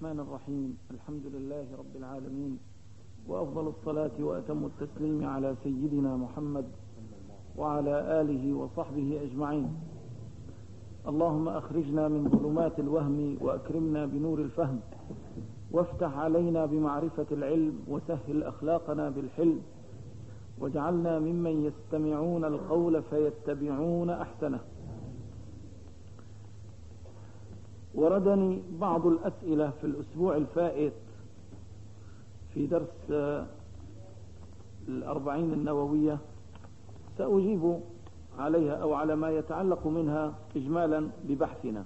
الرحمن الرحيم. الحمد لله رب العالمين، وأفضل الصلاة وأتم التسليم على سيدنا محمد وعلى آله وصحبه أجمعين. اللهم أخرجنا من ظلمات الوهم وأكرمنا بنور الفهم، وافتح علينا بمعرفة العلم، وسهل أخلاقنا بالحلم، واجعلنا ممن يستمعون القول فيتبعون أحسنه. وردني بعض الأسئلة في الأسبوع الفائت في درس 40 النووية، سأجيب عليها أو على ما يتعلق منها إجمالا ببحثنا.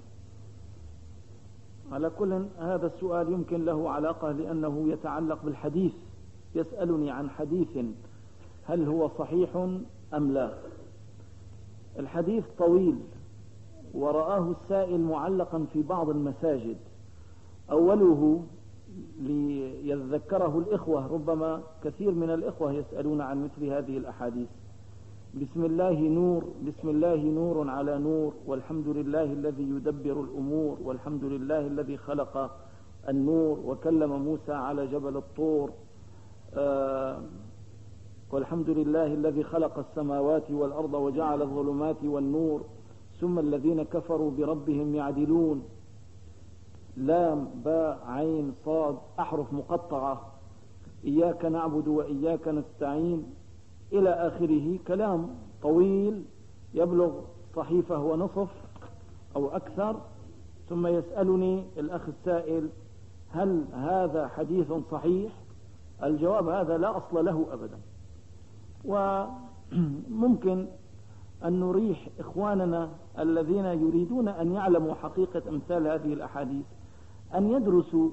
على كل، هذا السؤال يمكن له علاقة لأنه يتعلق بالحديث. يسألني عن حديث هل هو صحيح أم لا. الحديث طويل، ورآه السائل معلقا في بعض المساجد. أوله ليذكره الإخوة، ربما كثير من الإخوة يسألون عن مثل هذه الأحاديث: بسم الله نور، بسم الله نور على نور، والحمد لله الذي يدبر الأمور، والحمد لله الذي خلق النور وكلم موسى على جبل الطور، والحمد لله الذي خلق السماوات والأرض وجعل الظلمات والنور، ثم الذين كفروا بربهم يعدلون. لام باء عين صاد، أحرف مقطعة، إياك نعبد وإياك نستعين إلى آخره. كلام طويل يبلغ صحيفة ونصف أو أكثر. ثم يسألني الأخ السائل: هل هذا حديث صحيح؟ الجواب: هذا لا أصل له أبدا. وممكن أن نريح إخواننا الذين يريدون أن يعلموا حقيقة أمثال هذه الأحاديث أن يدرسوا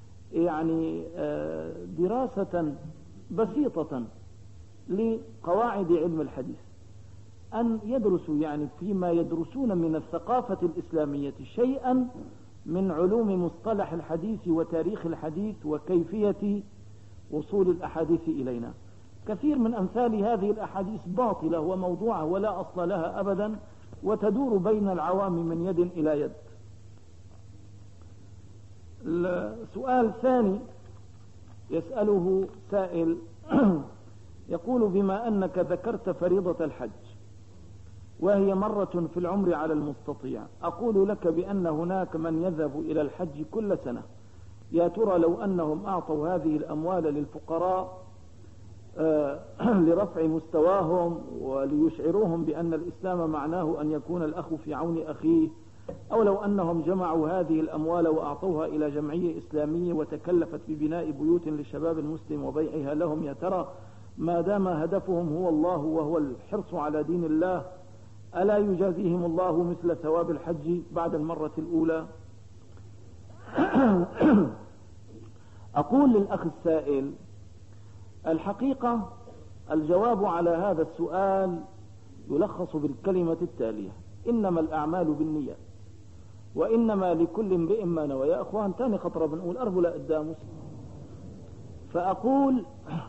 دراسة بسيطة لقواعد علم الحديث، أن يدرسوا فيما يدرسون من الثقافة الإسلامية شيئا من علوم مصطلح الحديث وتاريخ الحديث وكيفية وصول الأحاديث إلينا. كثير من أمثال هذه الأحاديث باطلة وموضوعة ولا أصل لها أبدا، وتدور بين العوام من يد إلى يد. السؤال الثاني يسأله سائل يقول: بما أنك ذكرت فريضة الحج وهي مرة في العمر على المستطيع، أقول لك بأن هناك من يذهب إلى الحج كل سنة. يا ترى لو أنهم أعطوا هذه الأموال للفقراء لرفع مستواهم وليشعروهم بأن الإسلام معناه أن يكون الأخ في عون أخيه، أو لو أنهم جمعوا هذه الأموال وأعطوها إلى جمعية إسلامية وتكلفت ببناء بيوت للشباب المسلم وبيعها لهم، يا ترى ما دام هدفهم هو الله وهو الحرص على دين الله، ألا يجازيهم الله مثل ثواب الحج بعد المرة الأولى؟ أقول للأخ السائل: الحقيقة الجواب على هذا السؤال يلخص بالكلمة التالية: إنما الأعمال بالنيات وإنما لكل امرئ ما نوى. يا أخوان، تاني خطرة بنقول أرجو لا قدامه. فأقول: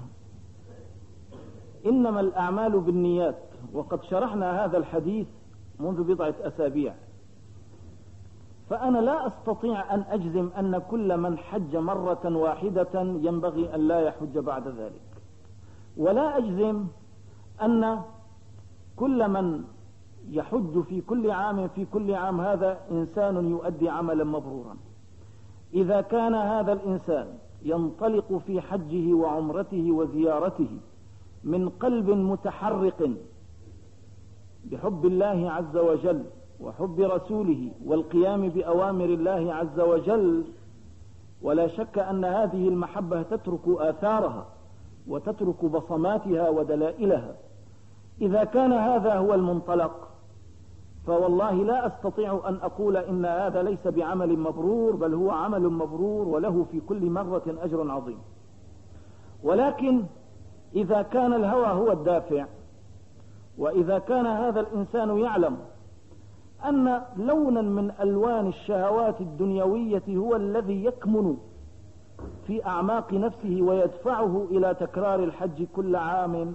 إنما الأعمال بالنيات، وقد شرحنا هذا الحديث منذ بضعة أسابيع. فأنا لا أستطيع أن أجزم أن كل من حج مرة واحدة ينبغي أن لا يحج بعد ذلك، ولا أجزم أن كل من يحج في كل عام هذا إنسان يؤدي عملا مبرورا. إذا كان هذا الإنسان ينطلق في حجه وعمرته وزيارته من قلب متحرق بحب الله عز وجل وحب رسوله والقيام بأوامر الله عز وجل، ولا شك أن هذه المحبة تترك آثارها وتترك بصماتها ودلائلها. إذا كان هذا هو المنطلق، فوالله لا أستطيع أن أقول إن هذا ليس بعمل مبرور، بل هو عمل مبرور وله في كل مرة أجر عظيم. ولكن إذا كان الهوى هو الدافع، وإذا كان هذا الإنسان يعلم أن لونا من ألوان الشهوات الدنيوية هو الذي يكمن في أعماق نفسه ويدفعه إلى تكرار الحج كل عام،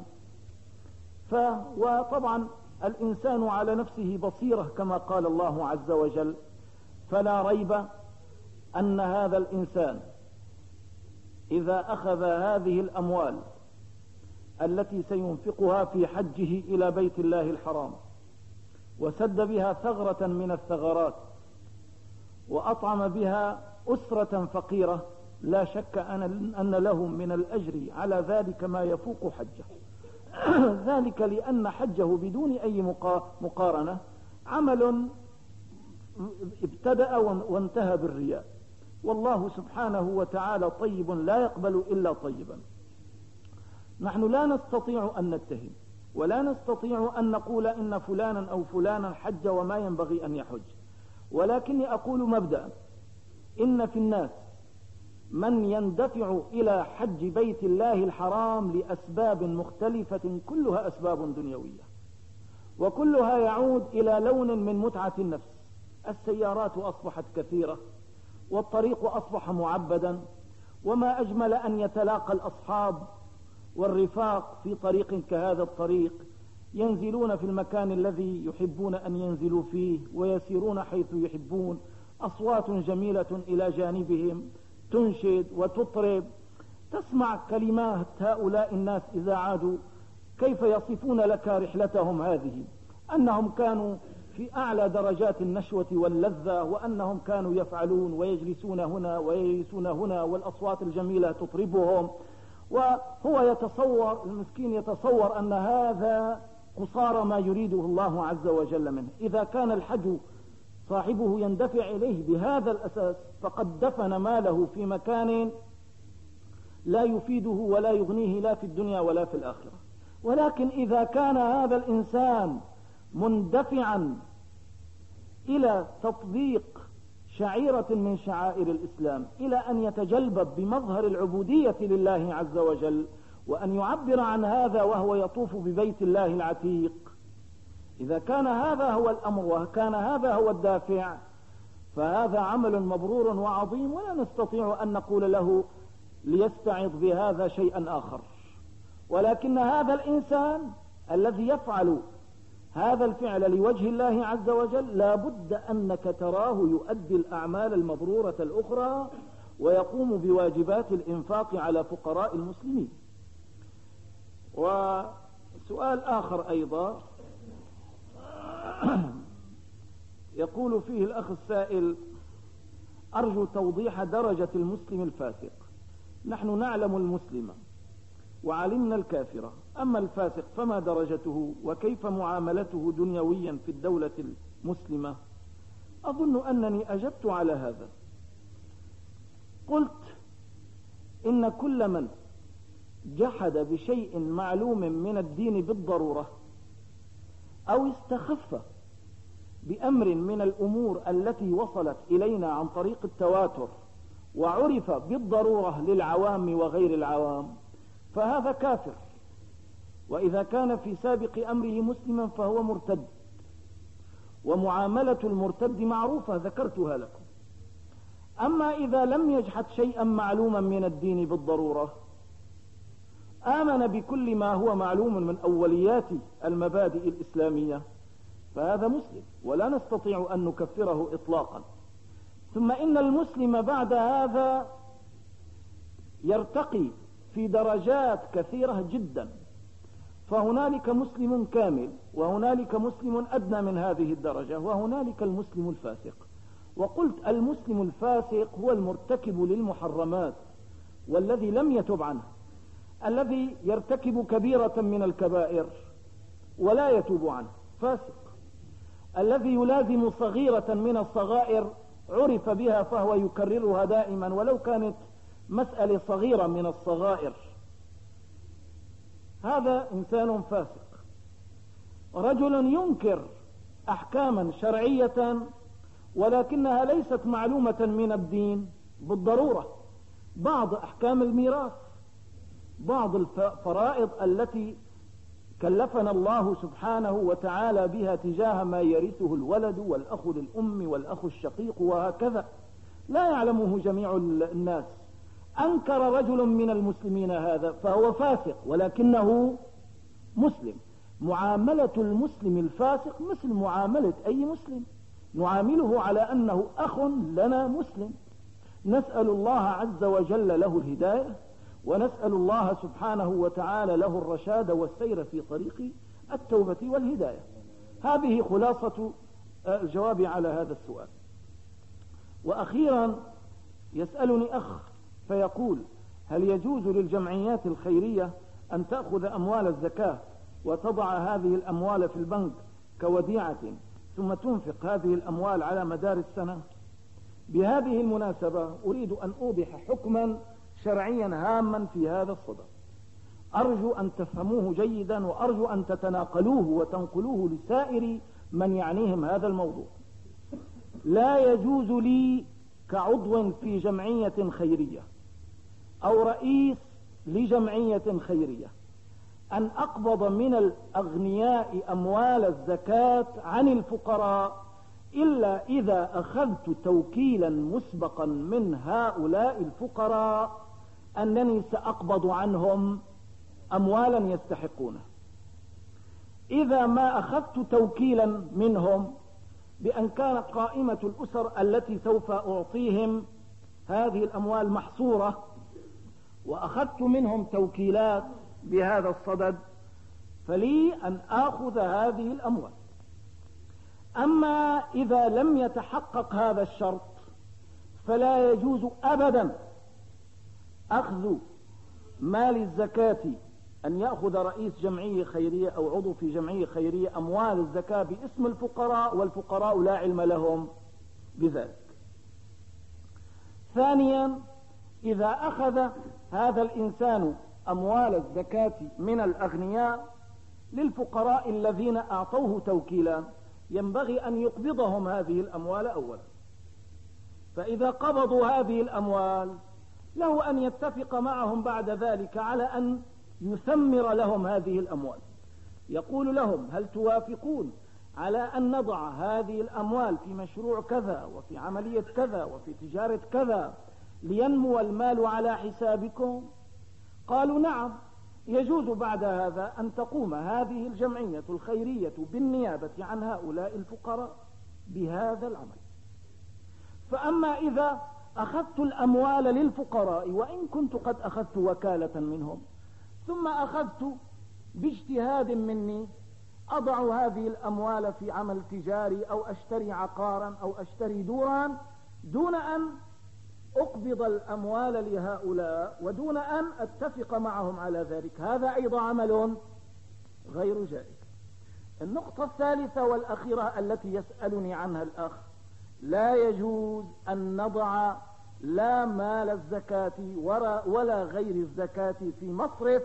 وطبعا الإنسان على نفسه بصيرة كما قال الله عز وجل، فلا ريب أن هذا الإنسان إذا أخذ هذه الأموال التي سينفقها في حجه إلى بيت الله الحرام وسد بها ثغرة من الثغرات وأطعم بها أسرة فقيرة، لا شك أن له من الأجر على ذلك ما يفوق حجه. ذلك لأن حجه بدون أي مقارنة عمل ابتدأ وانتهى بالرياء، والله سبحانه وتعالى طيب لا يقبل إلا طيبا. نحن لا نستطيع أن نتهم ولا نستطيع أن نقول إن فلانا أو فلانا حج وما ينبغي أن يحج، ولكني أقول مبدأ: إن في الناس من يندفع إلى حج بيت الله الحرام لأسباب مختلفة كلها أسباب دنيوية، وكلها يعود إلى لون من متعة النفس. السيارات أصبحت كثيرة، والطريق أصبح معبدا، وما أجمل أن يتلاقى الأصحاب والرفاق في طريق كهذا الطريق، ينزلون في المكان الذي يحبون أن ينزلوا فيه ويسيرون حيث يحبون، أصوات جميلة إلى جانبهم تنشد وتطرب، تسمع كلمات هؤلاء الناس إذا عادوا كيف يصفون لك رحلتهم هذه، أنهم كانوا في أعلى درجات النشوة واللذة، وأنهم كانوا يفعلون ويجلسون هنا ويجلسون هنا والأصوات الجميلة تطربهم، وهو يتصور المسكين يتصور أن هذا قصارى ما يريده الله عز وجل منه. إذا كان الحج صاحبه يندفع إليه بهذا الأساس فقد دفن ماله في مكان لا يفيده ولا يغنيه لا في الدنيا ولا في الآخرة. ولكن إذا كان هذا الإنسان مندفعا إلى تطبيق شعيرة من شعائر الإسلام، إلى أن يتجلبب بمظهر العبودية لله عز وجل، وأن يعبر عن هذا وهو يطوف ببيت الله العتيق، إذا كان هذا هو الأمر وكان هذا هو الدافع فهذا عمل مبرور وعظيم، ولا نستطيع أن نقول له ليستعظ بهذا شيئا آخر. ولكن هذا الإنسان الذي يفعل هذا الفعل لوجه الله عز وجل لا بد أنك تراه يؤدي الأعمال المبرورة الأخرى ويقوم بواجبات الإنفاق على فقراء المسلمين. وسؤال آخر أيضا يقول فيه الأخ السائل: أرجو توضيح درجة المسلم الفاسق. نحن نعلم المسلم وعلمنا الكافر، أما الفاسق فما درجته وكيف معاملته دنيويا في الدولة المسلمة؟ أظن أنني أجبت على هذا. قلت إن كل من جحد بشيء معلوم من الدين بالضرورة أو استخف بأمر من الأمور التي وصلت إلينا عن طريق التواتر وعرف بالضرورة للعوام وغير العوام فهذا كافر، وإذا كان في سابق أمره مسلما فهو مرتد، ومعاملة المرتد معروفة ذكرتها لكم. أما إذا لم يجحد شيئا معلوما من الدين بالضرورة، آمن بكل ما هو معلوم من أوليات المبادئ الإسلامية، فهذا مسلم ولا نستطيع أن نكفره إطلاقا. ثم إن المسلم بعد هذا يرتقي في درجات كثيرة جدا، فهنالك مسلم كامل، وهنالك مسلم أدنى من هذه الدرجة، وهنالك المسلم الفاسق. وقلت المسلم الفاسق هو المرتكب للمحرمات والذي لم يتب عنه، الذي يرتكب كبيرة من الكبائر ولا يتوب عنه فاسق، الذي يلازم صغيرة من الصغائر عرف بها فهو يكررها دائما ولو كانت مسألة صغيرة من الصغائر، هذا إنسان فاسق. رجل ينكر أحكاما شرعية ولكنها ليست معلومة من الدين بالضرورة، بعض أحكام الميراث، بعض الفرائض التي كلفنا الله سبحانه وتعالى بها تجاه ما يرثه الولد والأخ للأم والأخ الشقيق وهكذا، لا يعلمه جميع الناس. أنكر رجل من المسلمين هذا فهو فاسق ولكنه مسلم. معاملة المسلم الفاسق مثل معاملة أي مسلم، نعامله على أنه أخ لنا مسلم، نسأل الله عز وجل له الهداية، ونسأل الله سبحانه وتعالى له الرشاد والسير في طريق التوبة والهداية. هذه خلاصة الجواب على هذا السؤال. وأخيرا يسألني أخ فيقول: هل يجوز للجمعيات الخيرية أن تأخذ أموال الزكاة وتضع هذه الأموال في البنك كوديعة ثم تنفق هذه الأموال على مدار السنة؟ بهذه المناسبة أريد أن أوضح حكما شرعيا هاما في هذا الصدد، أرجو أن تفهموه جيدا، وأرجو أن تتناقلوه وتنقلوه لسائر من يعنيهم هذا الموضوع. لا يجوز لي كعضو في جمعية خيرية أو رئيس لجمعية خيرية أن أقبض من الأغنياء أموال الزكاة عن الفقراء إلا إذا أخذت توكيلا مسبقا من هؤلاء الفقراء أنني سأقبض عنهم أموالا يستحقونه. إذا ما أخذت توكيلا منهم بأن كان قائمة الأسر التي سوف أعطيهم هذه الأموال محصورة، وأخذت منهم توكيلات بهذا الصدد، فلي أن آخذ هذه الأموال. أما إذا لم يتحقق هذا الشرط فلا يجوز أبدا أخذ مال الزكاة، أن يأخذ رئيس جمعية خيرية أو عضو في جمعية خيرية أموال الزكاة باسم الفقراء والفقراء لا علم لهم بذلك. ثانيا، إذا أخذ هذا الإنسان أموال الزكاة من الأغنياء للفقراء الذين أعطوه توكيلا ينبغي أن يقبضهم هذه الأموال أولا. فإذا قبضوا هذه الأموال له أن يتفق معهم بعد ذلك على أن يثمر لهم هذه الأموال. يقول لهم: هل توافقون على أن نضع هذه الأموال في مشروع كذا وفي عملية كذا وفي تجارة كذا لينمو المال على حسابكم؟ قالوا: نعم. يجوز بعد هذا أن تقوم هذه الجمعية الخيرية بالنيابة عن هؤلاء الفقراء بهذا العمل. فأما إذا أخذت الأموال للفقراء وإن كنت قد أخذت وكالة منهم، ثم أخذت باجتهاد مني أضع هذه الأموال في عمل تجاري أو أشتري عقارا أو أشتري دورا دون أن أقبض الأموال لهؤلاء ودون أن أتفق معهم على ذلك، هذا أيضا عمل غير جائز. النقطة الثالثة والأخيرة التي يسألني عنها الأخ: لا يجوز أن نضع لا مال الزكاة ولا غير الزكاة في مصرف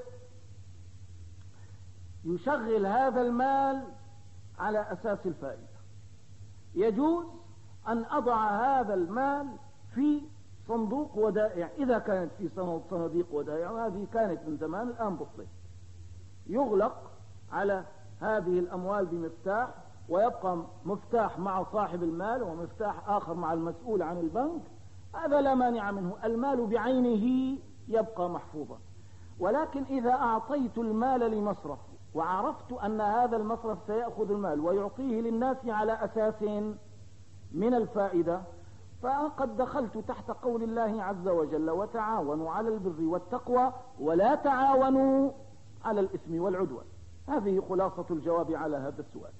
يشغل هذا المال على أساس الفائدة. يجوز أن أضع هذا المال في صندوق ودائع، إذا كانت في صناديق ودائع، وهذه كانت من زمان الآن بطلت، يغلق على هذه الأموال بمفتاح، ويبقى مفتاح مع صاحب المال ومفتاح آخر مع المسؤول عن البنك، هذا لا مانع منه، المال بعينه يبقى محفوظا. ولكن إذا أعطيت المال لمصرف وعرفت أن هذا المصرف سيأخذ المال ويعطيه للناس على أساس من الفائدة، فقد دخلت تحت قول الله عز وجل: وتعاونوا على البر والتقوى ولا تعاونوا على الإثم والعدوان. هذه خلاصة الجواب على هذا السؤال.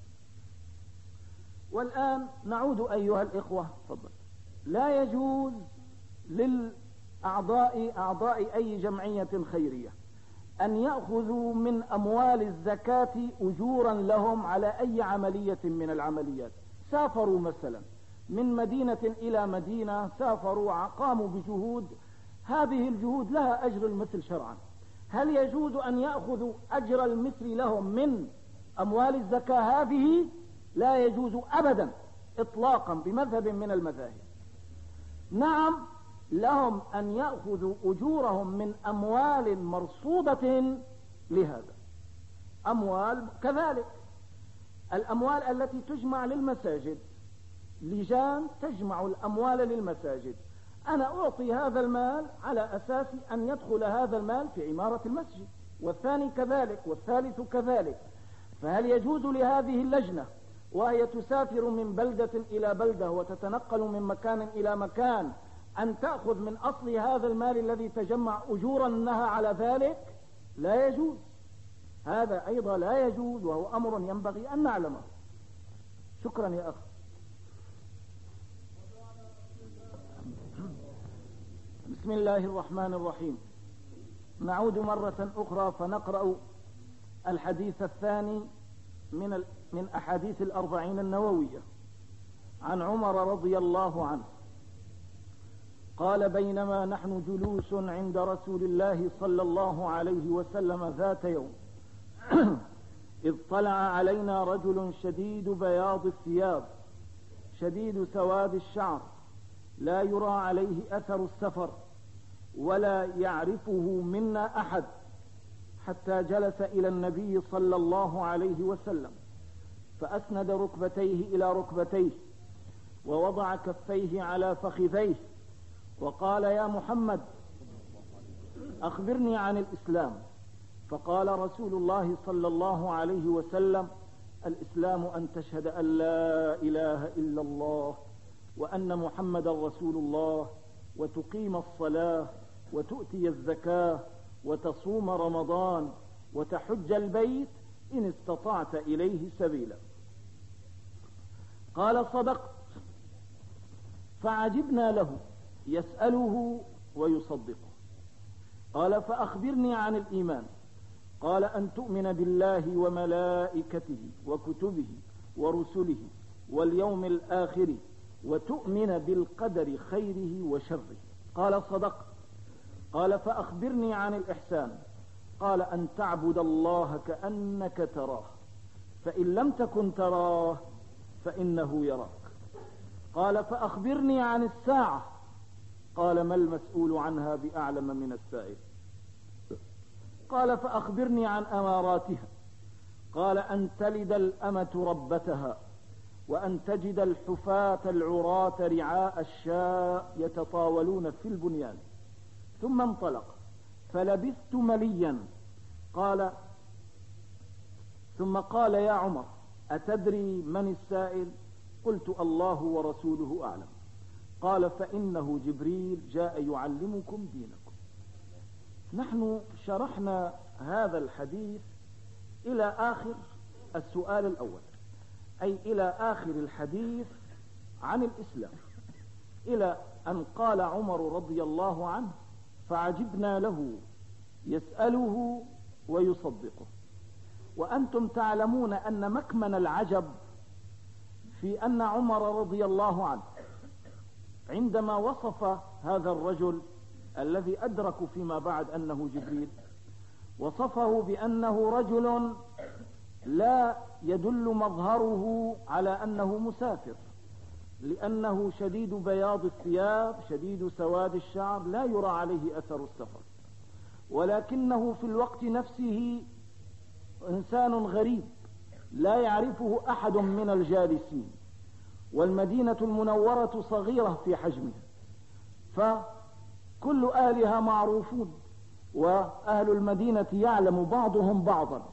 والآن نعود أيها الإخوة، تفضل. لا يجوز للأعضاء أي جمعية خيرية أن يأخذوا من أموال الزكاة أجورا لهم على أي عملية من العمليات. سافروا مثلا من مدينة إلى مدينة، سافروا قاموا بجهود، هذه الجهود لها أجر المثل شرعا. هل يجوز أن يأخذوا أجر المثل لهم من أموال الزكاة هذه؟ لا يجوز أبدا إطلاقا بمذهب من المذاهب. نعم، لهم أن يأخذوا أجورهم من أموال مرصودة لهذا. أموال كذلك، الأموال التي تجمع للمساجد، لجان تجمع الأموال للمساجد، أنا أعطي هذا المال على أساس أن يدخل هذا المال في عمارة المسجد، والثاني كذلك، والثالث كذلك. فهل يجوز لهذه اللجنة وهي تسافر من بلدة إلى بلدة وتتنقل من مكان إلى مكان أن تأخذ من أصل هذا المال الذي تجمع أجورا أنها على ذلك لا يجوز. هذا أيضا لا يجوز، وهو أمر ينبغي أن نعلمه. شكرا يا أخي. بسم الله الرحمن الرحيم. نعود مرة أخرى فنقرأ الحديث الثاني من أحاديث الأربعين النووية. عن عمر رضي الله عنه قال: بينما نحن جلوس عند رسول الله صلى الله عليه وسلم ذات يوم إذ طلع علينا رجل شديد بياض الثياب شديد سواد الشعر لا يرى عليه أثر السفر ولا يعرفه منا أحد، حتى جلس إلى النبي صلى الله عليه وسلم فأسند ركبتيه إلى ركبتيه ووضع كفيه على فخذيه وقال: يا محمد أخبرني عن الإسلام. فقال رسول الله صلى الله عليه وسلم: الإسلام أن تشهد أن لا إله إلا الله وأن محمد رسول الله وتقيم الصلاة وتؤتي الزكاة وتصوم رمضان وتحج البيت إن استطعت إليه سبيلا. قال: صدقت. فعجبنا له يسأله ويصدقه. قال: فأخبرني عن الإيمان. قال: أن تؤمن بالله وملائكته وكتبه ورسله واليوم الآخر وتؤمن بالقدر خيره وشره. قال: صدقت. قال: فأخبرني عن الإحسان. قال: أن تعبد الله كأنك تراه فإن لم تكن تراه فإنه يراك. قال: فأخبرني عن الساعة. قال: ما المسؤول عنها بأعلم من السائل. قال: فأخبرني عن أماراتها. قال: أن تلد الأمة ربتها وأن تجد الحفاة العراة رعاء الشاء يتطاولون في البنيان. ثم انطلق فلبثت مليا. ثم قال: يا عمر أتدري من السائل؟ قلت: الله ورسوله أعلم. قال: فإنه جبريل جاء يعلمكم دينكم. نحن شرحنا هذا الحديث إلى آخر السؤال الأول، أي إلى آخر الحديث عن الإسلام، إلى أن قال عمر رضي الله عنه: فعجبنا له يسأله ويصدقه. وأنتم تعلمون أن مكمن العجب في أن عمر رضي الله عنه عندما وصف هذا الرجل الذي أدركوا فيما بعد أنه جبريل، وصفه بأنه رجل لا يدل مظهره على أنه مسافر، لأنه شديد بياض الثياب شديد سواد الشعر لا يرى عليه أثر السفر، ولكنه في الوقت نفسه إنسان غريب لا يعرفه أحد من الجالسين، والمدينة المنورة صغيرة في حجمها، فكل أهلها معروفون، وأهل المدينة يعلم بعضهم بعضا.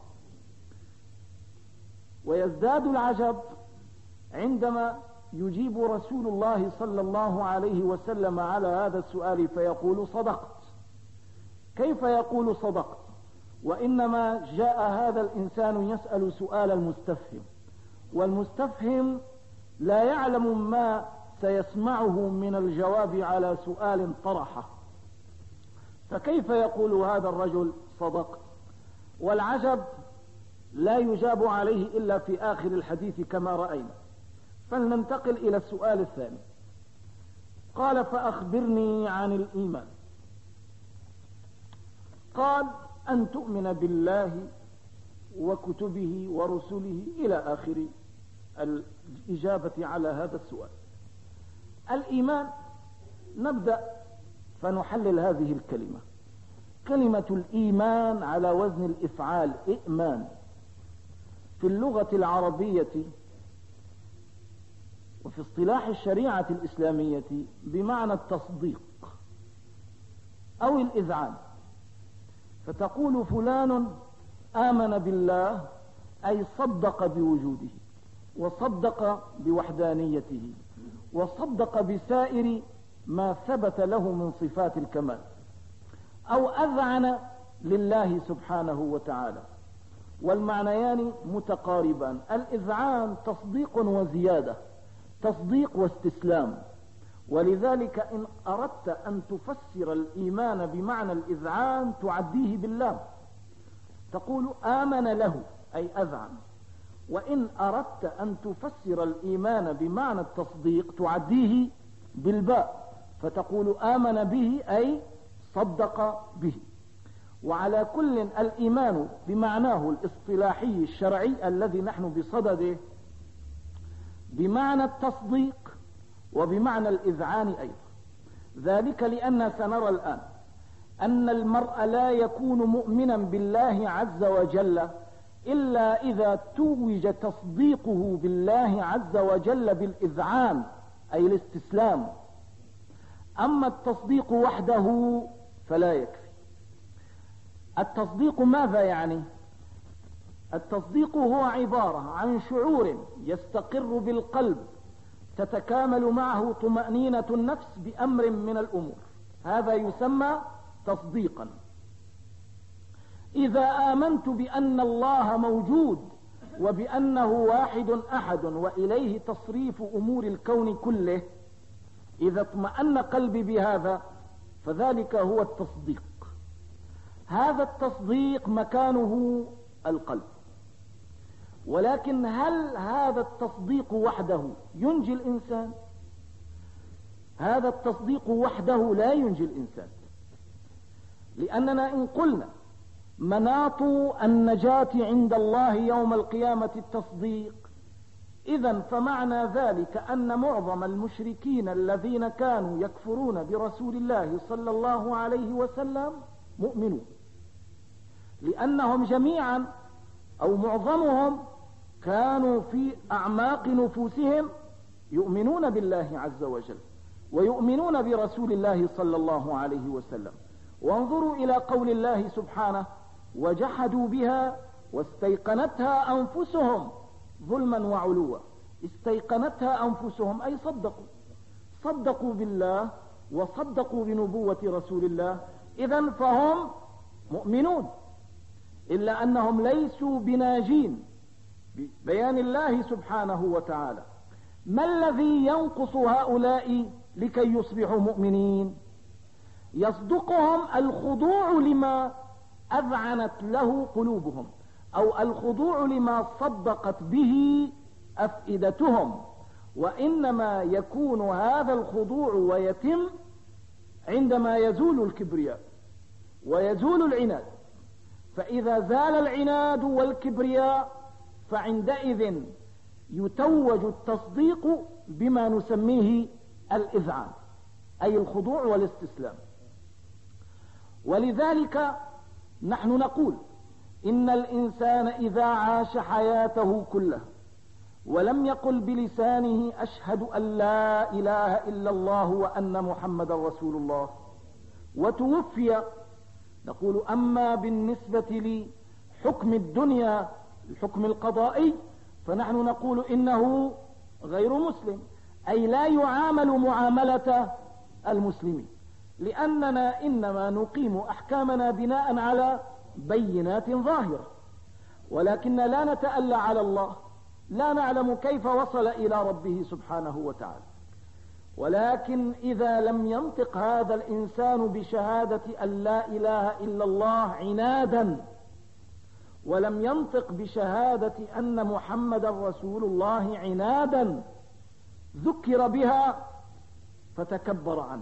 ويزداد العجب عندما يجيب رسول الله صلى الله عليه وسلم على هذا السؤال فيقول: صدقت. كيف يقول صدقت وإنما جاء هذا الإنسان يسأل سؤال المستفهم، والمستفهم لا يعلم ما سيسمعه من الجواب على سؤال طرحه، فكيف يقول هذا الرجل صدقت؟ والعجب لا يجاب عليه إلا في آخر الحديث كما رأينا. فلننتقل إلى السؤال الثاني. قال: فأخبرني عن الإيمان. قال: أن تؤمن بالله وكتبه ورسله إلى آخر الإجابة على هذا السؤال. الإيمان، نبدأ فنحلل هذه الكلمة. كلمة الإيمان على وزن الإفعال إئمان في اللغة العربية وفي اصطلاح الشريعة الإسلامية بمعنى التصديق أو الإذعان. فتقول فلان آمن بالله، أي صدق بوجوده وصدق بوحدانيته وصدق بسائر ما ثبت له من صفات الكمال، أو أذعن لله سبحانه وتعالى، والمعنيان متقاربان. الإذعان تصديق وزيادة، تصديق واستسلام، ولذلك إن أردت أن تفسر الإيمان بمعنى الإذعان تعديه بالله، تقول آمن له أي أذعن. وإن أردت أن تفسر الإيمان بمعنى التصديق تعديه بالباء، فتقول آمن به أي صدق به. وعلى كل الإيمان بمعناه الاصطلاحي الشرعي الذي نحن بصدده بمعنى التصديق وبمعنى الإذعان أيضا. ذلك لأن سنرى الآن أن المرء لا يكون مؤمنا بالله عز وجل إلا إذا توج تصديقه بالله عز وجل بالإذعان أي الاستسلام. أما التصديق وحده فلا يكفي. التصديق ماذا يعني؟ التصديق هو عبارة عن شعور يستقر بالقلب تتكامل معه طمأنينة النفس بأمر من الأمور، هذا يسمى تصديقا. إذا آمنت بأن الله موجود وبأنه واحد أحد وإليه تصريف أمور الكون كله، إذا اطمأن قلبي بهذا فذلك هو التصديق. هذا التصديق مكانه القلب. ولكن هل هذا التصديق وحده ينجي الإنسان؟ هذا التصديق وحده لا ينجي الإنسان، لأننا إن قلنا مناط النجاة عند الله يوم القيامة التصديق، إذن فمعنى ذلك أن معظم المشركين الذين كانوا يكفرون برسول الله صلى الله عليه وسلم مؤمنون، لأنهم جميعا أو معظمهم كانوا في أعماق نفوسهم يؤمنون بالله عز وجل ويؤمنون برسول الله صلى الله عليه وسلم. وانظروا إلى قول الله سبحانه: وجحدوا بها واستيقنتها أنفسهم ظلما وعلوا. استيقنتها أنفسهم أي صدقوا بالله وصدقوا بنبوة رسول الله، إذن فهم مؤمنون، إلا أنهم ليسوا بناجين ببيان الله سبحانه وتعالى. ما الذي ينقص هؤلاء لكي يصبحوا مؤمنين؟ يصدقهم الخضوع لما أذعنت له قلوبهم، أو الخضوع لما صدقت به أفئدتهم. وإنما يكون هذا الخضوع ويتم عندما يزول الكبرياء ويزول العناد. فإذا زال العناد والكبرياء فعندئذ يتوج التصديق بما نسميه الإذعان، أي الخضوع والاستسلام. ولذلك نحن نقول إن الإنسان إذا عاش حياته كلها ولم يقل بلسانه أشهد أن لا إله إلا الله وأن محمد رسول الله وتوفي، نقول أما بالنسبة لحكم الدنيا الحكم القضائي فنحن نقول إنه غير مسلم، أي لا يعامل معاملة المسلمين، لأننا إنما نقيم أحكامنا بناء على بينات ظاهرة، ولكن لا نتألى على الله، لا نعلم كيف وصل إلى ربه سبحانه وتعالى. ولكن إذا لم ينطق هذا الإنسان بشهادة أن لا إله إلا الله عنادا، ولم ينطق بشهادة أن محمد رسول الله عنادا، ذكر بها فتكبر عنه،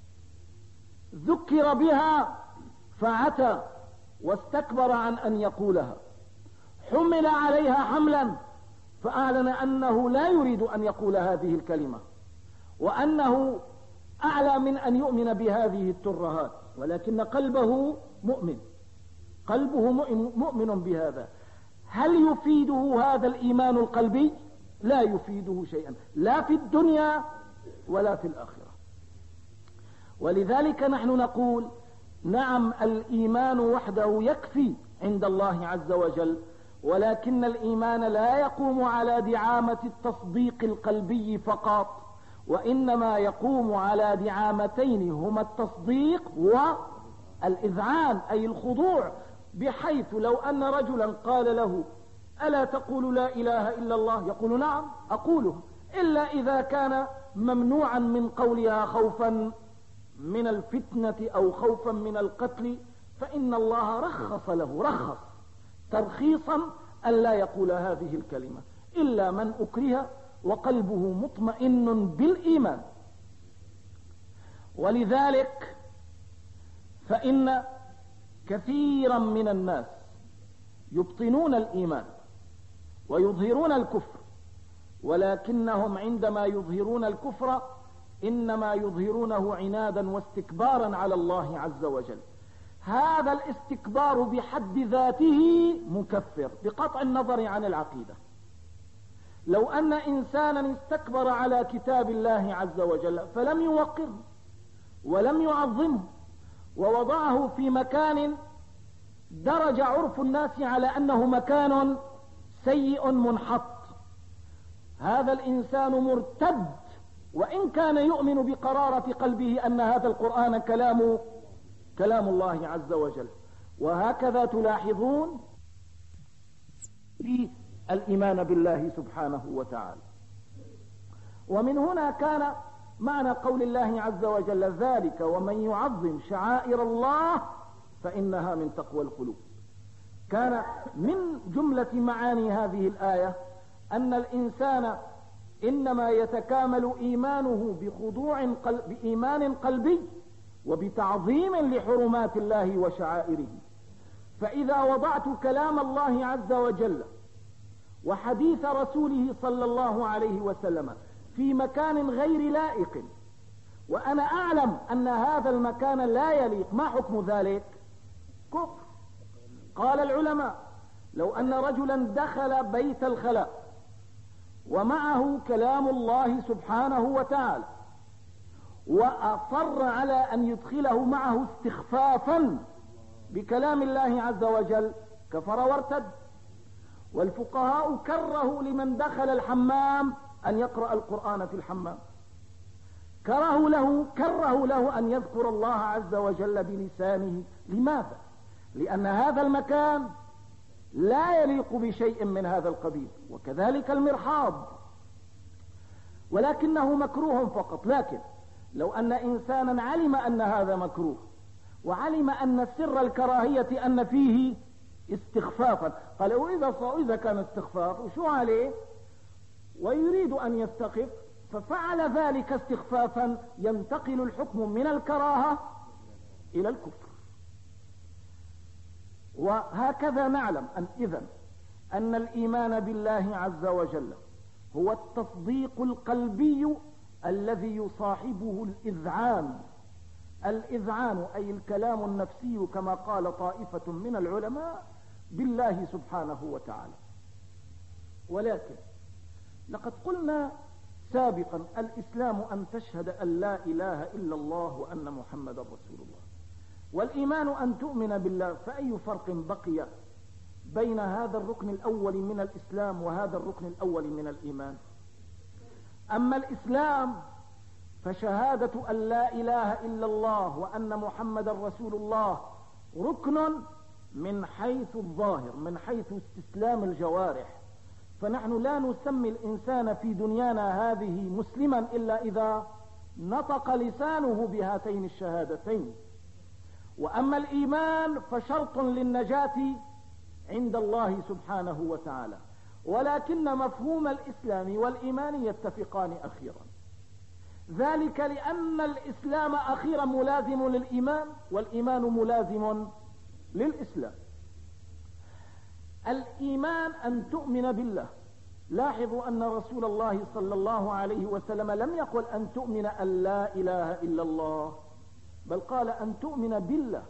ذكر بها فعتى واستكبر عن أن يقولها، حمل عليها حملا فأعلن أنه لا يريد أن يقول هذه الكلمة، وأنه أعلى من أن يؤمن بهذه الترهات، ولكن قلبه مؤمن، قلبه مؤمن بهذا. هل يفيده هذا الإيمان القلبي؟ لا يفيده شيئا، لا في الدنيا ولا في الآخرة. ولذلك نحن نقول نعم الإيمان وحده يكفي عند الله عز وجل، ولكن الإيمان لا يقوم على دعامة التصديق القلبي فقط، وإنما يقوم على دعامتين هما التصديق والإذعان أي الخضوع، بحيث لو أن رجلا قال له ألا تقول لا إله إلا الله؟ يقول نعم أقوله، إلا إذا كان ممنوعا من قولها خوفا من الفتنة أو خوفا من القتل، فإن الله رخص له ترخيصا ألا يقول هذه الكلمة، إلا من أكره وقلبه مطمئن بالإيمان. ولذلك فإن كثيرا من الناس يبطنون الإيمان ويظهرون الكفر، ولكنهم عندما يظهرون الكفر إنما يظهرونه عنادا واستكبارا على الله عز وجل. هذا الاستكبار بحد ذاته مكفر بقطع النظر عن العقيدة. لو أن إنسانا استكبر على كتاب الله عز وجل فلم يوقره ولم يعظمه ووضعه في مكان درج عرف الناس على أنه مكان سيء منحط، هذا الإنسان مرتد وإن كان يؤمن بقرارة قلبه أن هذا القرآن كلام الله عز وجل. وهكذا تلاحظون في الإيمان بالله سبحانه وتعالى. ومن هنا كان معنى قول الله عز وجل ذلك ومن يعظم شعائر الله فإنها من تقوى القلوب. كان من جملة معاني هذه الآية أن الإنسان إنما يتكامل إيمانه بإيمان قلبي وبتعظيم لحرمات الله وشعائره. فإذا وضعت كلام الله عز وجل وحديث رسوله صلى الله عليه وسلم في مكان غير لائق وأنا أعلم أن هذا المكان لا يليق، ما حكم ذلك؟ كفر. قال العلماء لو أن رجلا دخل بيت الخلاء ومعه كلام الله سبحانه وتعالى وأصر على أن يدخله معه استخفافا بكلام الله عز وجل كفر وارتد. والفقهاء كرهوا لمن دخل الحمام أن يقرأ القرآن في الحمام، كرهوا له أن يذكر الله عز وجل بلسانه. لماذا؟ لأن هذا المكان لا يليق بشيء من هذا القبيل، وكذلك المرحاض، ولكنه مكروه فقط. لكن لو أن إنسانا علم أن هذا مكروه وعلم أن سر الكراهية أن فيه استخفافا، قال وإذا كان استخفاف وشو عليه ويريد أن يستخف ففعل ذلك استخفافا، ينتقل الحكم من الكراهة إلى الكفر. وهكذا نعلم أن الإيمان بالله عز وجل هو التصديق القلبي الذي يصاحبه الإذعان أي الكلام النفسي كما قال طائفة من العلماء بالله سبحانه وتعالى. ولكن لقد قلنا سابقا الإسلام أن تشهد أن لا إله إلا الله وأن محمد رسول الله، والإيمان أن تؤمن بالله. فأي فرق بقي بين هذا الركن الأول من الإسلام وهذا الركن الأول من الإيمان؟ أما الإسلام فشهادة أن لا إله إلا الله وأن محمد رسول الله ركن من حيث الظاهر، من حيث استسلام الجوارح. فنحن لا نسمي الإنسان في دنيانا هذه مسلما إلا إذا نطق لسانه بهاتين الشهادتين. وأما الإيمان فشرط للنجاة عند الله سبحانه وتعالى، ولكن مفهوم الإسلام والإيمان يتفقان أخيرا، ذلك لأن الإسلام أخيرا ملازم للإيمان والإيمان ملازم للإسلام. الإيمان أن تؤمن بالله. لاحظوا أن رسول الله صلى الله عليه وسلم لم يقل أن تؤمن أن لا إله إلا الله، بل قال أن تؤمن بالله،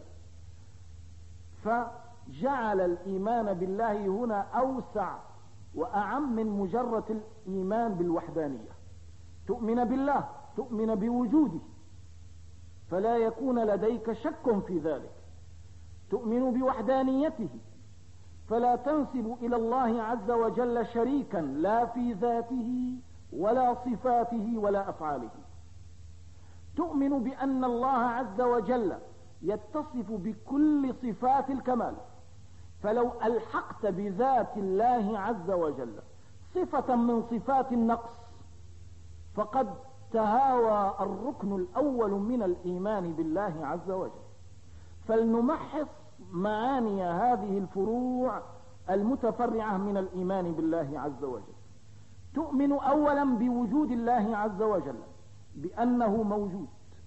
فجعل الإيمان بالله هنا أوسع وأعم من مجرد الإيمان بالوحدانية. تؤمن بالله، تؤمن بوجوده فلا يكون لديك شك في ذلك، تؤمن بوحدانيته فلا تنسب إلى الله عز وجل شريكا لا في ذاته ولا صفاته ولا أفعاله. تؤمن بأن الله عز وجل يتصف بكل صفات الكمال، فلو ألحقت بذات الله عز وجل صفة من صفات النقص فقد تهاوى الركن الأول من الإيمان بالله عز وجل. فلنمحص معاني هذه الفروع المتفرعة من الإيمان بالله عز وجل. تؤمن أولا بوجود الله عز وجل، بأنه موجود.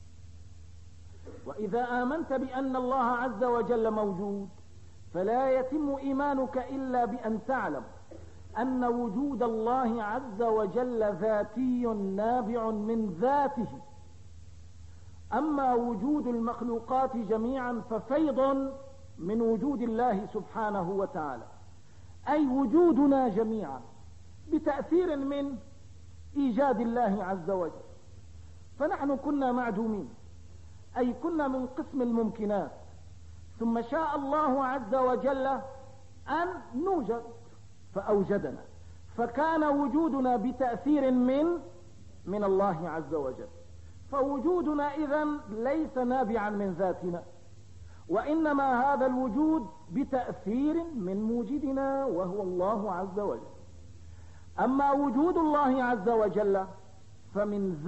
وإذا آمنت بأن الله عز وجل موجود فلا يتم إيمانك إلا بأن تعلم أن وجود الله عز وجل ذاتي نابع من ذاته. أما وجود المخلوقات جميعا ففيض من وجود الله سبحانه وتعالى، أي وجودنا جميعا بتأثير من إيجاد الله عز وجل. فنحن كنا معدومين، أي كنا من قسم الممكنات، ثم شاء الله عز وجل أن نوجد فأوجدنا، فكان وجودنا بتأثير من الله عز وجل. فوجودنا إذن ليس نابعا من ذاتنا، وإنما هذا الوجود بتأثير من موجدنا وهو الله عز وجل. أما وجود الله عز وجل فمن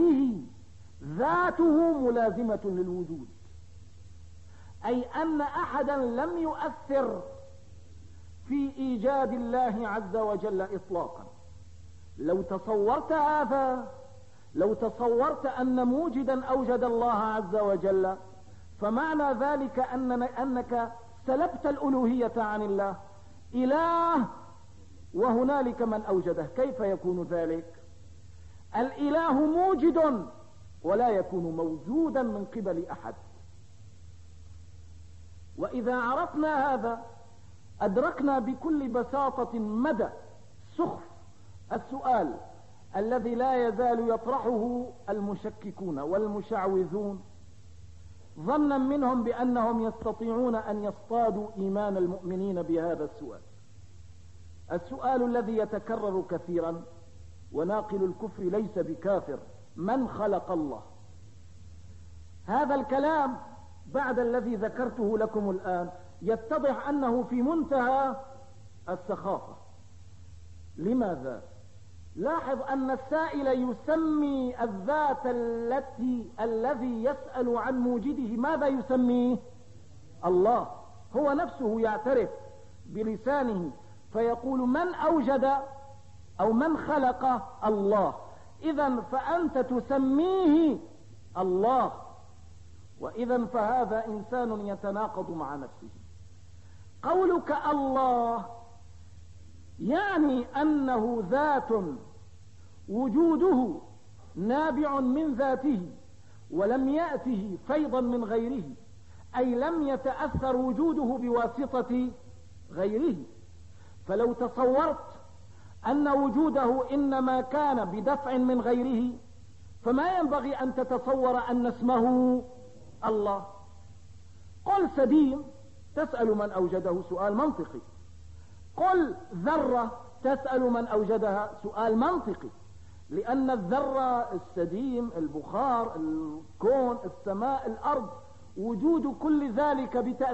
ذاته ملازمة للوجود، أي أن أحدا لم يؤثر في إيجاد الله عز وجل إطلاقا. لو تصورت هذا، لو تصورت أن موجدا أوجد الله عز وجل، فمعنى ذلك أنك سلبت الألوهية عن الله. إله وهنالك من أوجده، كيف يكون ذلك؟ الإله موجد ولا يكون موجودا من قبل أحد. وإذا عرفنا هذا أدركنا بكل بساطة مدى سخف السؤال الذي لا يزال يطرحه المشككون والمشعوذون، ظنا منهم بأنهم يستطيعون أن يصطادوا إيمان المؤمنين بهذا السؤال. السؤال الذي يتكرر كثيرا: وناقل الكفر ليس بكافر، من خلق الله؟ هذا الكلام بعد الذي ذكرته لكم الآن يتضح أنه في منتهى السخافة. لماذا؟ لاحظ أن السائل يسمي الذات الذي يسأل عن موجده ماذا يسميه؟ الله. هو نفسه يعترف بلسانه فيقول من أوجد أو من خلق الله. إذن فأنت تسميه الله، وإذن فهذا إنسان يتناقض مع نفسه. قولك الله يعني أنه ذات وجوده نابع من ذاته ولم يأته فيضا من غيره، أي لم يتأثر وجوده بواسطة غيره. فلو تصورت أن وجوده إنما كان بدفع من غيره فما ينبغي أن تتصور أن اسمه الله. قل سديم تسأل من أوجده، سؤال منطقي. قل ذرة تسأل من أوجدها، سؤال منطقي، لأن الذرة، السديم، البخار، الكون، السماء، الأرض، وجود كل ذلك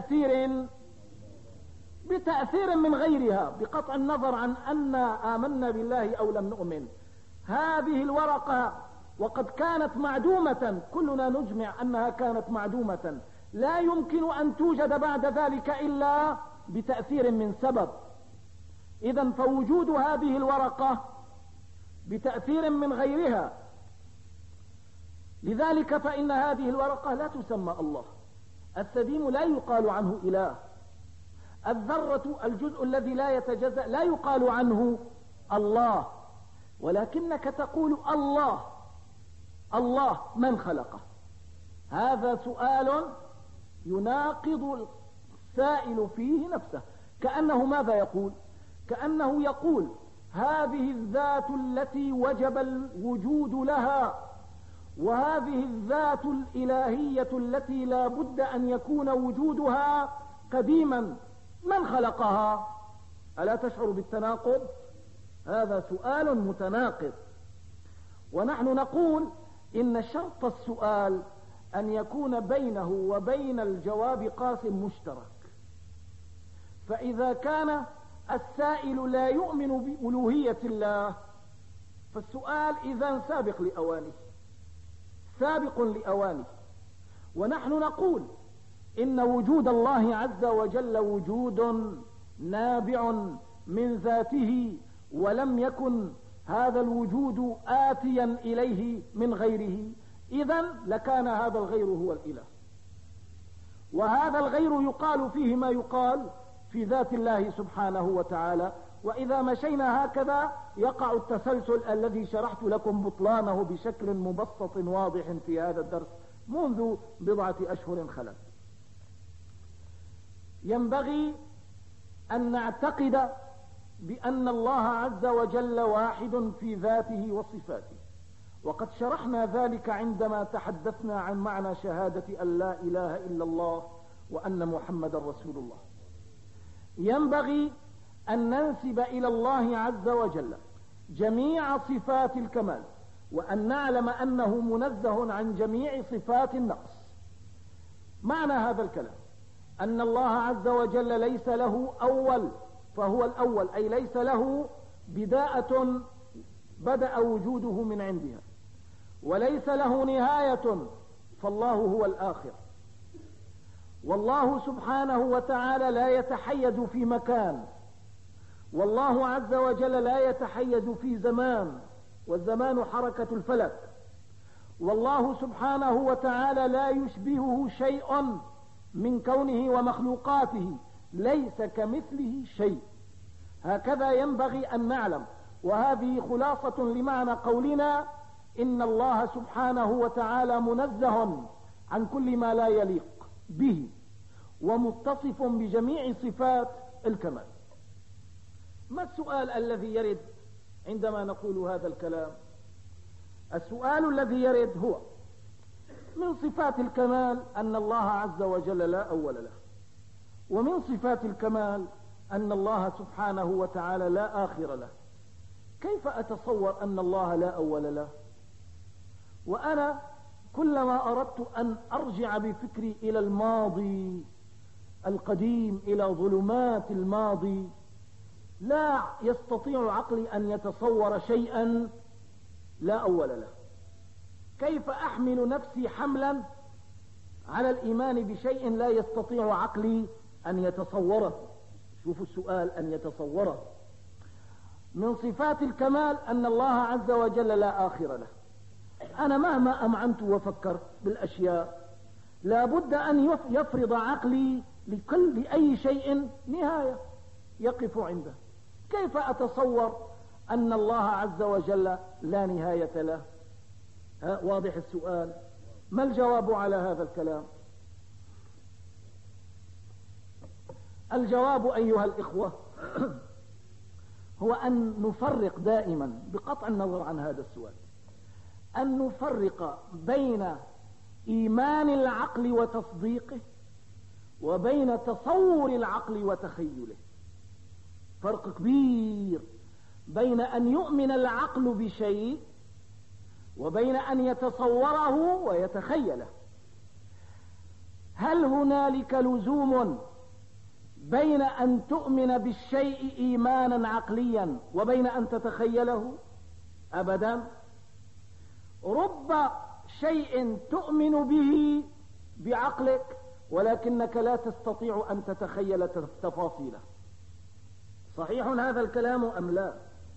بتأثير من غيرها، بقطع النظر عن أن آمنا بالله أو لم نؤمن. هذه الورقة وقد كانت معدومة، كلنا نجمع أنها كانت معدومة، لا يمكن أن توجد بعد ذلك إلا بتأثير من سبب. إذن فوجود هذه الورقة بتأثير من غيرها، لذلك فإن هذه الورقة لا تسمى الله. السديم لا يقال عنه إله. الذرة الجزء الذي لا يتجزأ لا يقال عنه الله، ولكنك تقول الله. الله من خلقه؟ هذا سؤال يناقض السائل فيه نفسه. كأنه ماذا يقول؟ كأنه يقول هذه الذات التي وجب الوجود لها، وهذه الذات الإلهية التي لا بد أن يكون وجودها قديما، من خلقها؟ ألا تشعر بالتناقض؟ هذا سؤال متناقض. ونحن نقول إن شرط السؤال أن يكون بينه وبين الجواب قاسم مشترك. فإذا كان السائل لا يؤمن بألوهية الله فالسؤال إذن سابق لأوانه. ونحن نقول إن وجود الله عز وجل وجود نابع من ذاته، ولم يكن هذا الوجود آتيا إليه من غيره، إذن لكان هذا الغير هو الإله. وهذا الغير يقال فيه ما يقال في ذات الله سبحانه وتعالى. وإذا مشينا هكذا يقع التسلسل الذي شرحت لكم بطلانه بشكل مبسط واضح في هذا الدرس منذ بضعة أشهر خلت. ينبغي أن نعتقد بأن الله عز وجل واحد في ذاته وصفاته، وقد شرحنا ذلك عندما تحدثنا عن معنى شهادة أن لا إله إلا الله وأن محمد رسول الله. ينبغي أن ننسب إلى الله عز وجل جميع صفات الكمال، وأن نعلم أنه منزه عن جميع صفات النقص. معنى هذا الكلام أن الله عز وجل ليس له أول فهو الأول، أي ليس له بداءة بدأ وجوده من عندها، وليس له نهاية فالله هو الآخر. والله سبحانه وتعالى لا يتحيز في مكان، والله عز وجل لا يتحيز في زمان، والزمان حركة الفلك. والله سبحانه وتعالى لا يشبهه شيء من كونه ومخلوقاته، ليس كمثله شيء. هكذا ينبغي أن نعلم، وهذه خلاصة لمعنى قولنا إن الله سبحانه وتعالى منزه عن كل ما لا يليق به، ومتصف بجميع صفات الكمال. ما السؤال الذي يرد عندما نقول هذا الكلام؟ السؤال الذي يرد هو: من صفات الكمال أن الله عز وجل لا أول له، ومن صفات الكمال أن الله سبحانه وتعالى لا آخر له. كيف أتصور أن الله لا أول له وأنا كلما أردت أن أرجع بفكري إلى الماضي القديم، إلى ظلمات الماضي، لا يستطيع عقلي أن يتصور شيئا لا أول له؟ كيف أحمل نفسي حملا على الإيمان بشيء لا يستطيع عقلي أن يتصوره؟ شوفوا السؤال، أن يتصوره. من صفات الكمال أن الله عز وجل لا آخر له. أنا مهما أمعنت وفكرت بالأشياء لابد أن يفرض عقلي لأي شيء نهاية يقف عنده. كيف أتصور أن الله عز وجل لا نهاية له؟ واضح السؤال. ما الجواب على هذا الكلام؟ الجواب أيها الإخوة هو أن نفرق دائما بقطع النظر عن هذا السؤال، أن نفرق بين إيمان العقل وتصديقه وبين تصور العقل وتخيله. فرق كبير بين أن يؤمن العقل بشيء وبين أن يتصوره ويتخيله. هل هنالك لزوم بين أن تؤمن بالشيء إيمانا عقليا وبين أن تتخيله؟ أبدا. رب شيء تؤمن به بعقلك ولكنك لا تستطيع أن تتخيل تفاصيله. صحيح هذا الكلام أم لا؟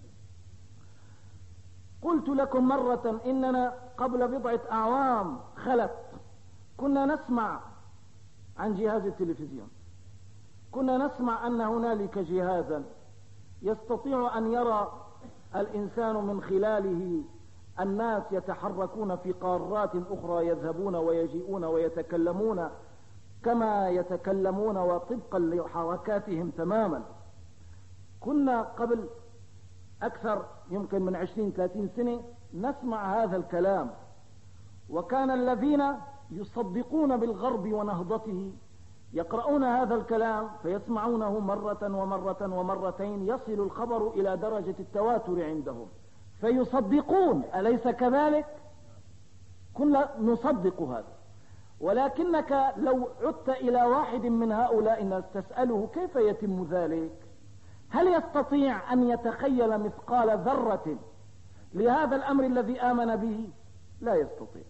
قلت لكم مرة إننا قبل بضعة أعوام خلت كنا نسمع عن جهاز التلفزيون، كنا نسمع أن هنالك جهازا يستطيع أن يرى الإنسان من خلاله الناس يتحركون في قارات أخرى، يذهبون ويجيئون ويتكلمون كما يتكلمون وطبقا لحركاتهم تماما. كنا قبل أكثر يمكن من 20-30 سنة نسمع هذا الكلام، وكان الذين يصدقون بالغرب ونهضته يقرؤون هذا الكلام فيسمعونه مرة ومرة ومرتين، يصل الخبر إلى درجة التواتر عندهم، فيصدقون، أليس كذلك؟ كنا نصدق هذا. ولكنك لو عدت إلى واحد من هؤلاء الناس تسأله كيف يتم ذلك، هل يستطيع أن يتخيل مثقال ذرة لهذا الأمر الذي آمن به؟ لا يستطيع.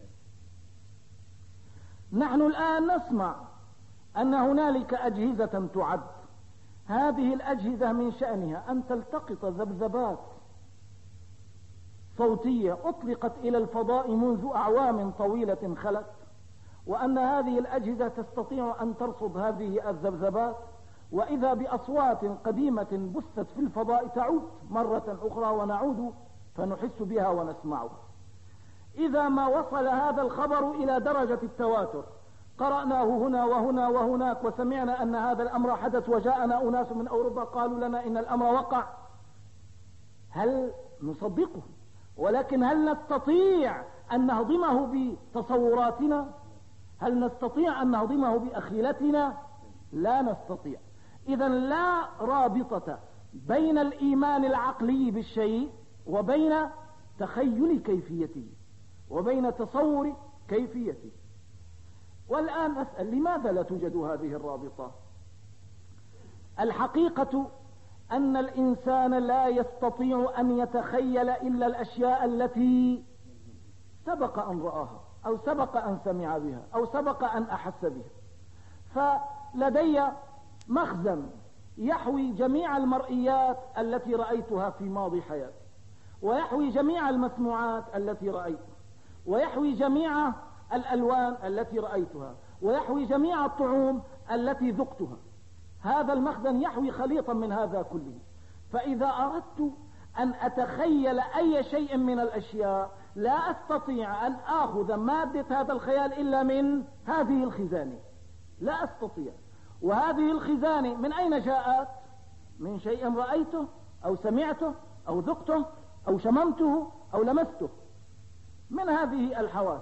نحن الآن نسمع أن هنالك أجهزة تعد، هذه الأجهزة من شأنها أن تلتقط ذبذبات صوتية أطلقت إلى الفضاء منذ أعوام طويلة خلت، وأن هذه الأجهزة تستطيع أن ترصد هذه الذبذبات، وإذا بأصوات قديمة بثت في الفضاء تعود مرة أخرى ونعود فنحس بها ونسمعها. إذا ما وصل هذا الخبر إلى درجة التواتر، قرأناه هنا وهنا وهناك وسمعنا أن هذا الأمر حدث وجاءنا أناس من أوروبا قالوا لنا إن الأمر وقع، هل نصدقه؟ ولكن هل نستطيع أن نهضمه بتصوراتنا؟ هل نستطيع أن نهضمه بأخيلتنا؟ لا نستطيع. إذن لا رابطة بين الإيمان العقلي بالشيء وبين تخيل كيفيته وبين تصور كيفيته. والآن أسأل لماذا لا توجد هذه الرابطة؟ الحقيقة أن الإنسان لا يستطيع أن يتخيل إلا الأشياء التي سبق أن رآها أو سبق أن سمع بها أو سبق أن أحس بها. فلدي مخزن يحوي جميع المرئيات التي رأيتها في ماضي حياتي، ويحوي جميع المسموعات التي رأيتها، ويحوي جميع الألوان التي رأيتها، ويحوي جميع الطعوم التي ذقتها. هذا المخزن يحوي خليطا من هذا كله. فإذا أردت أن أتخيل أي شيء من الأشياء لا أستطيع أن آخذ مادة هذا الخيال إلا من هذه الخزانة، لا أستطيع. وهذه الخزانة من أين جاءت؟ من شيء رأيته أو سمعته أو ذقته أو شممته أو لمسته، من هذه الحواس.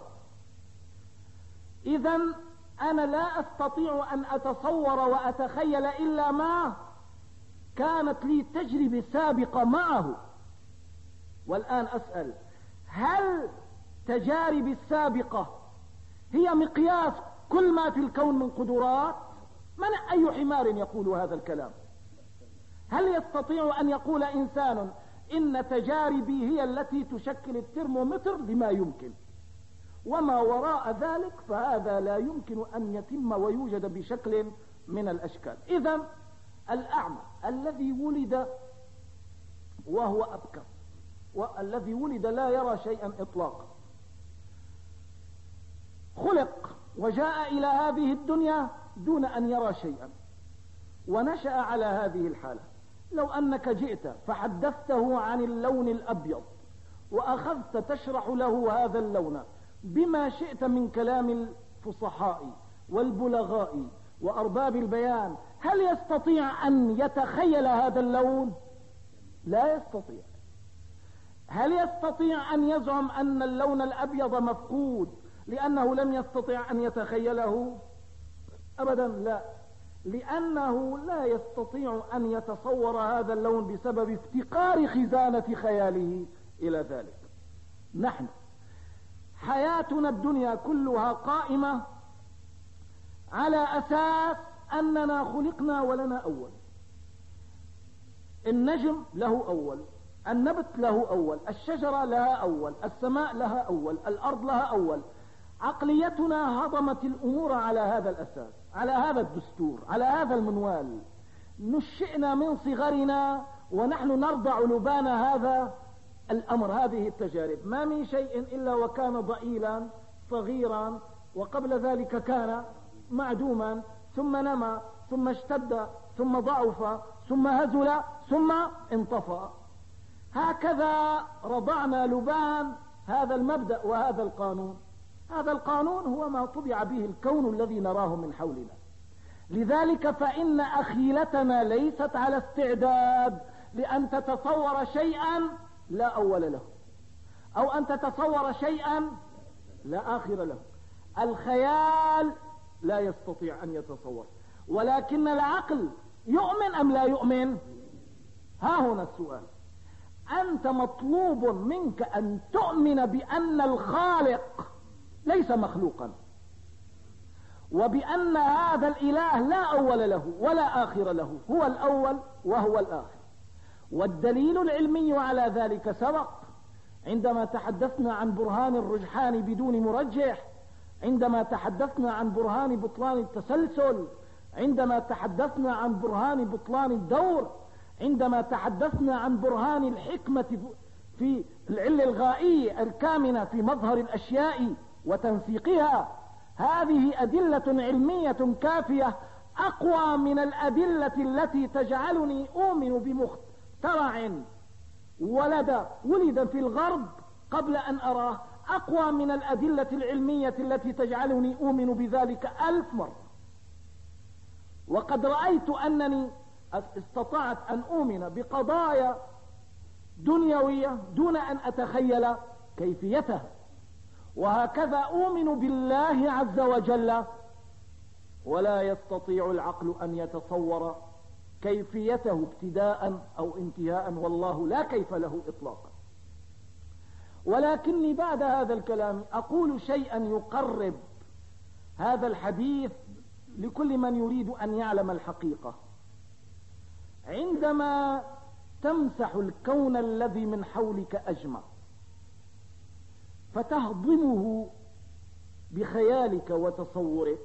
إذن أنا لا أستطيع أن أتصور وأتخيل إلا ما كانت لي تجربة سابقة معه. والآن أسأل، هل تجارب السابقة هي مقياس كل ما في الكون من قدرات؟ من أي حمار يقول هذا الكلام؟ هل يستطيع أن يقول إنسان إن تجاربي هي التي تشكل الترمومتر؟ لما يمكن، وما وراء ذلك فهذا لا يمكن أن يتم ويوجد بشكل من الأشكال. إذن الأعمى الذي ولد وهو أبكر، والذي ولد لا يرى شيئا إطلاقا، خلق وجاء إلى هذه الدنيا دون أن يرى شيئا ونشأ على هذه الحالة. لو أنك جئت فحدثته عن اللون الأبيض وأخذت تشرح له هذا اللون بما شئت من كلام الفصحاء والبلغاء وأرباب البيان، هل يستطيع أن يتخيل هذا اللون؟ لا يستطيع. هل يستطيع أن يزعم أن اللون الأبيض مفقود لأنه لم يستطيع أن يتخيله؟ أبدا لا، لأنه لا يستطيع أن يتصور هذا اللون بسبب افتقار خزانة خياله إلى ذلك. نحن حياتنا الدنيا كلها قائمة على أساس أننا خلقنا ولنا أول. النجم له أول، النبت له أول، الشجرة لها أول، السماء لها أول، الأرض لها أول. عقليتنا هضمت الأمور على هذا الأساس، على هذا الدستور، على هذا المنوال. نشئنا من صغرنا ونحن نرضع لبان هذا الأمر، هذه التجارب. ما من شيء إلا وكان ضئيلا صغيرا، وقبل ذلك كان معدوما، ثم نمى، ثم اشتد، ثم ضعف، ثم هزل، ثم انطفأ. هكذا رضعنا لبان هذا المبدأ وهذا القانون. هذا القانون هو ما طبع به الكون الذي نراه من حولنا. لذلك فإن أخيلتنا ليست على استعداد لأن تتصور شيئا لا أول له، أو أن تتصور شيئا لا آخر له. الخيال لا يستطيع أن يتصور، ولكن العقل يؤمن أم لا يؤمن؟ ها هنا السؤال. أنت مطلوب منك أن تؤمن بأن الخالق ليس مخلوقا، وبأن هذا الإله لا أول له ولا آخر له، هو الأول وهو الآخر. والدليل العلمي على ذلك سبق عندما تحدثنا عن برهان الرجحان بدون مرجح، عندما تحدثنا عن برهان بطلان التسلسل، عندما تحدثنا عن برهان بطلان الدور، عندما تحدثنا عن برهان الحكمة في العلة الغائية الكامنة في مظهر الأشياء وتنسيقها. هذه أدلة علمية كافية أقوى من الأدلة التي تجعلني أؤمن بمخترع ولد في الغرب قبل أن أراه، أقوى من الأدلة العلمية التي تجعلني أؤمن بذلك 1000 مرة. وقد رأيت أنني استطعت أن أؤمن بقضايا دنيوية دون أن أتخيل كيفيتها، وهكذا أؤمن بالله عز وجل ولا يستطيع العقل أن يتصور كيفيته ابتداء أو انتهاء، والله لا كيف له إطلاقا. ولكني بعد هذا الكلام أقول شيئا يقرب هذا الحديث لكل من يريد أن يعلم الحقيقة. عندما تمسح الكون الذي من حولك أجمع فتهضمه بخيالك وتصورك،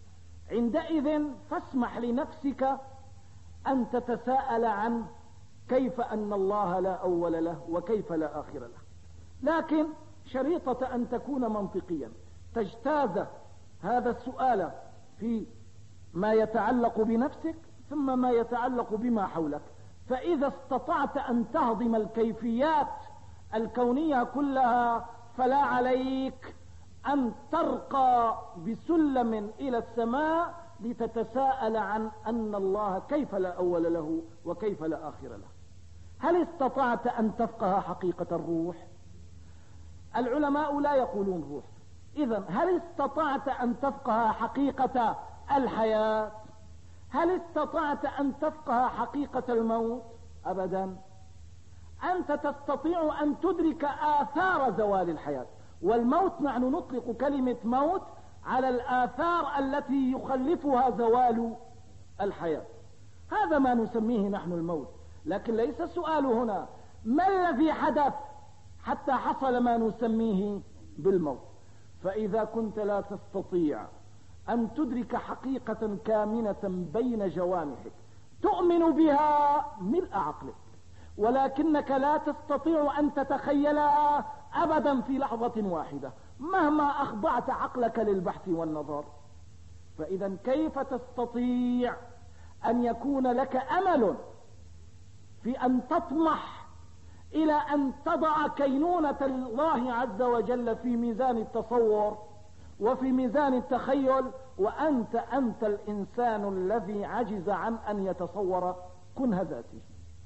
عندئذ فاسمح لنفسك أن تتساءل عن كيف أن الله لا أول له وكيف لا آخر له. لكن شريطة أن تكون منطقيا تجتاز هذا السؤال في ما يتعلق بنفسك ثم ما يتعلق بما حولك. فإذا استطعت أن تهضم الكيفيات الكونية كلها فلا عليك أن ترقى بسلم إلى السماء لتتساءل عن أن الله كيف لا أول له وكيف لا آخر له. هل استطعت أن تفقه حقيقة الروح؟ العلماء لا يقولون روح. إذن هل استطعت أن تفقه حقيقة الحياة؟ هل استطعت أن تفقه حقيقة الموت؟ أبدا. أنت تستطيع أن تدرك آثار زوال الحياة والموت. نحن نطلق كلمة موت على الآثار التي يخلفها زوال الحياة، هذا ما نسميه نحن الموت. لكن ليس السؤال هنا ما الذي حدث حتى حصل ما نسميه بالموت. فإذا كنت لا تستطيع أن تدرك حقيقة كامنة بين جوانحك تؤمن بها ملء عقلك، ولكنك لا تستطيع أن تتخيلها أبدا في لحظة واحدة مهما أخضعت عقلك للبحث والنظر، فإذا كيف تستطيع أن يكون لك أمل في أن تطمح إلى أن تضع كينونة الله عز وجل في ميزان التصور وفي ميزان التخيل وأنت الإنسان الذي عجز عن أن يتصور كنه ذاته؟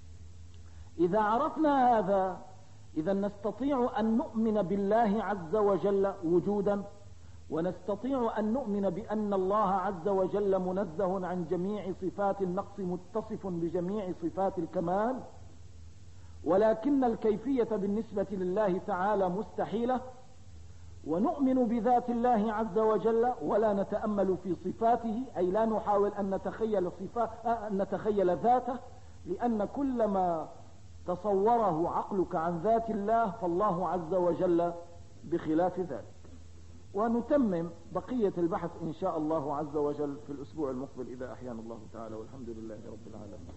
إذا عرفنا هذا إذا نستطيع أن نؤمن بالله عز وجل وجودا، ونستطيع أن نؤمن بأن الله عز وجل منزه عن جميع صفات النقص متصف بجميع صفات الكمال، ولكن الكيفية بالنسبة لله تعالى مستحيلة. ونؤمن بذات الله عز وجل ولا نتأمل في صفاته، أي لا نحاول أن نتخيل ذاته، لأن كل ما تصوره عقلك عن ذات الله فالله عز وجل بخلاف ذلك. ونتمم بقية البحث إن شاء الله عز وجل في الأسبوع المقبل إذا أحيانا الله تعالى، والحمد لله رب العالمين.